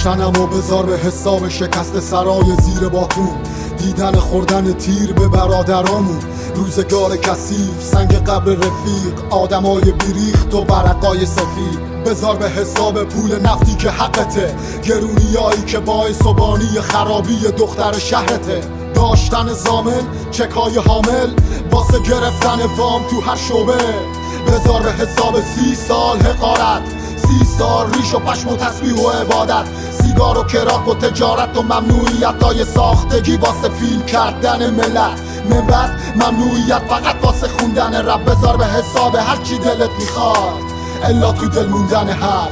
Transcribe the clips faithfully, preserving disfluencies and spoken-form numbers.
نوشتنم و بذار به حساب شکست سرای زیر باتون، دیدن خوردن تیر به برادرامون، روزگار کثیف، سنگ قبر رفیق، آدمای بیریخت و ورقای سفید. بذار به حساب پول نفتی که حقته، گرونیایی که باعث و بانی خرابی دختر شهرته. داشتن زامن، چکای حامل، واسه گرفتن وام تو هر شعبه. بذار به حساب سی سال حقارت، سی سال ریش و پشم و تسبیح و عبادت، سیگار و کراک و تجارت و ممنوعیتای ساختگی واسه فیلم کردن ملت. من بعد ممنوعیت فقط واسه خوندن رب. بذار به حساب هر چی دلت میخواد الا تو دل موندن حرف.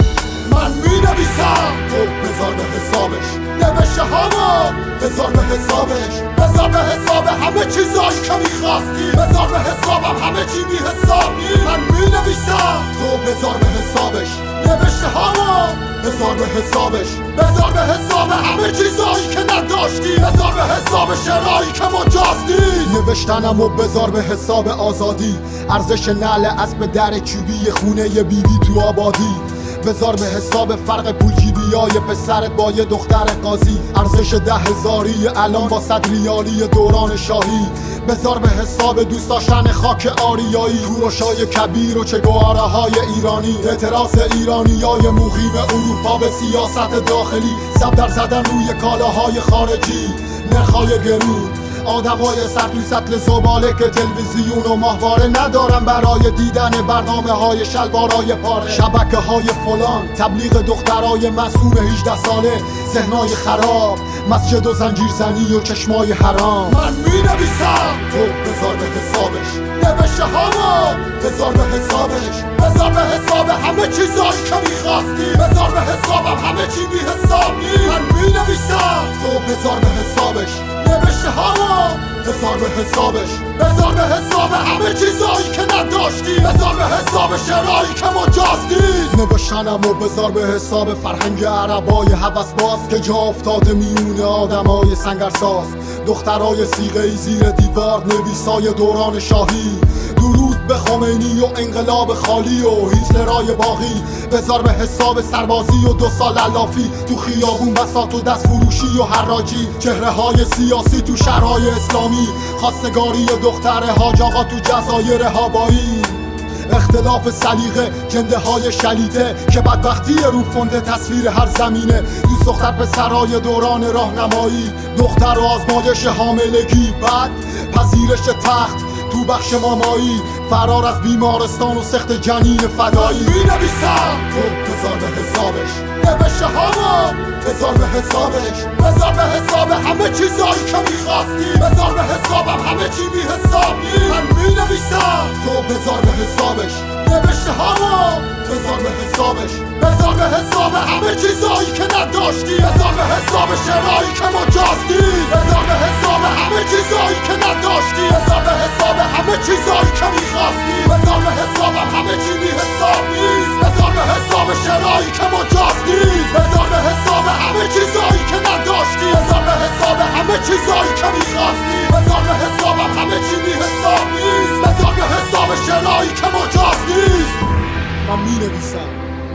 من می نویسم، تو بذار به حسابش نوشته هامو، بذار به حسابش، بذار به حساب همه چیزایی که میخواستی، بذار به حسابم همه چی بی حساب نیست. من می نویسم، تو بذار به حسابش نوشته هامو، بذار به حسابش، بذار به حساب همه چیزایی که نداشتی، بذار به حساب شرایی که مجاز نیست. نوشتنم و بذار به حساب آزادی، ارزش نعل اسب در چوبی خونه ی بیبی بی تو آبادی. بذار به حساب فرق پول جیبیای پسرت با یه دختر قاضی، ارزش ده هزاری الان با صد ریالی دوران شاهی. بذار به حساب دوست داشتن خاک آریایی، کوروشای کبیر و چگواره های ایرانی، اعتراض ایرانیای مقیم اروپا به سیاست داخلی، صد در زدن روی کالاهای خارجی، نرخای گرون، آدمای سر توی سطل زباله که تلویزیون و ماهواره ندارن برای دیدن برنامه های شلوارای پاره، شبکه های فلان، تبلیغ دخترای معصوم هجده ساله، ذهنای خراب، مسجد و زنجیرزنی و چشمای حرام. من می نویسم، تو بذار به حسابش نوشته هامو، بذار به حسابش، بذار به حساب همه چیزایی که میخواستی، بذار به حسابم همه چی بی حساب نیست. من می نویسم، تو بذار به حسابش نوشته هامو، بذار به حسابش، بذار به حساب همه چیزایی که نداشتی، بذار به حساب شرایی که مجاز نیست. نوشتنم و بذار به حساب فرهنگ عربای هوس باز که جا افتاده میون آدمای سنگرساز، دخترای سیغه‌ای زیر دیوار، نویسای دوران شاهی، درود به خمینی و انقلاب خالی و هیتلرای باقی. بذار به حساب سربازی و دو سال علافی تو خیابون، بساط و دست فروشی و حراجی، چهره های سیاسی تو شهرهای اسلامی، خواستگاری دختر حاج آقا تو جزایر هاوایی، اختلاف سلیقه، جنده های شلیته که بدبختی رو فونده تصویر هر زمینه، دوست دختر پسرای دوران راهنمایی، دختر و آزمایش حاملگی، بعد پذیرش تخت تو بخش مامایی، فرار از بیمارستان و سخت جنین فدایی. می نویسم، تو بذار به حسابش نوشته هامو، بذار به حسابش، بذار به حساب همه چیزایی که میخواستی، بذار به حسابم همه چی بی حساب نیست. من می نویسم، تو بذار به حسابش نوشته هامو، بذار به حسابش، بذار به حساب همه چیزایی که نداشتی، بذار به حساب شرایی که مجاز نیست، بذار به حساب همه چیزایی که نداشتی، بذار به حساب همه چیزایی که میخواستی، بذار به حسابم همه چی بی حساب نیست، بذار به حساب شرایی که مجاز نیست، بذار به حساب همه چیزایی که نداشتی، بذار به حساب همه چیزایی که میخواستی، بذار به حسابم همه چی بی حساب نیست، بذار به حساب شرایی که مجاز نیست. من می نویسم،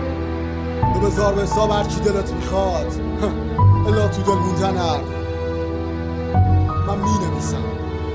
تو بذار به حساب هر چی دلت میخواد الا تو دل موندن حرف. من می نویسم.